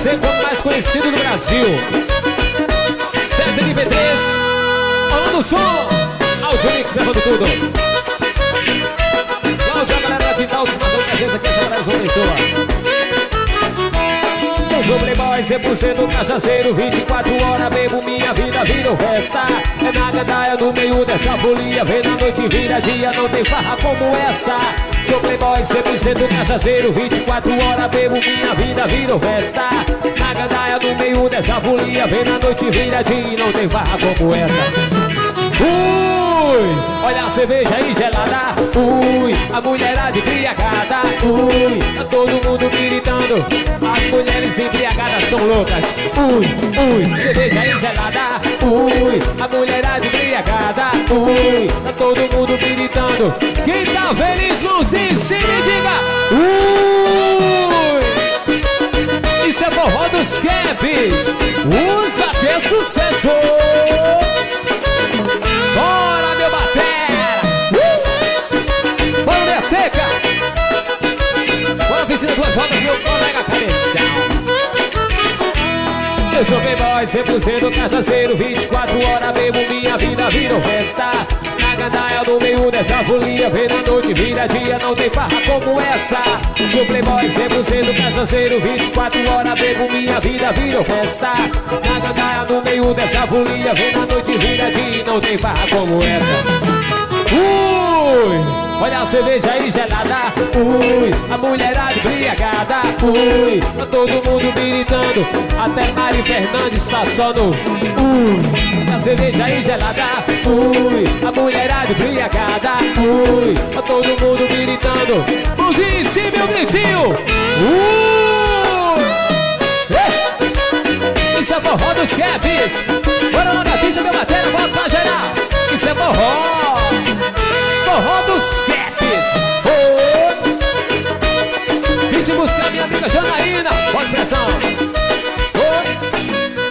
você como mais conhecido do Brasil. César MP3, falando o som. Audio Mix levando tudo. Cláudia, a galera de Daltos marcando presença aqui, essa galera de João Pessoa. Eu sou playboy, 100% cachaceiro, 24 horas bebo, minha vida vira festa. É na gandaia no meio dessa folia, vem na noite vira dia, não tem farra como essa. Sou playboy, 100% cachaceiro, 24 horas bebo, minha vida vira festa. Na gandaia no meio dessa folia, vem na noite vira dia, não tem farra como essa. Ui, olha a cerveja aí gelada. Ui, a mulherada embriagada. Ui, tá todo mundo gritando. As mulheres embriagadas tão loucas. Ui, cerveja aí gelada. Ui, a mulherada embriagada. Ui, tá todo mundo gritando. Quem tá feliz, mãozinha em cima e diga ui. Isso é forró dos Caps. Usa que é sucesso. Bora, meu batera! Bora, minha seca! Bora, piscina, duas rodas, meu colega cabeção. Eu sou playboy, 100% cachaceiro, 24 horas bebo, minha vida vira festa. Na gandaia no meio dessa folia, vem na noite, vira dia, não tem farra como essa. Sou playboy, 100% cachaceiro, 24 horas bebo, minha vida vira festa. Na gandaia no meio dessa folia, vem na noite, vira dia, não tem farra como essa. Olha a cerveja aí gelada. Ui, a mulherada embriagada. Ui, tá todo mundo gritando. Até Mari Fernandes tá só no olha a cerveja aí gelada. Ui, a mulherada embriagada. Ui, tá todo mundo gritando. Mãozinha em cima, meu gritinho. Isso é forró dos Caps. Bora lá na pista, meu batera, bota pra geral. Isso é forró. Forró dos Caps. Vim te buscar, minha amiga Janaína. Pode pressão.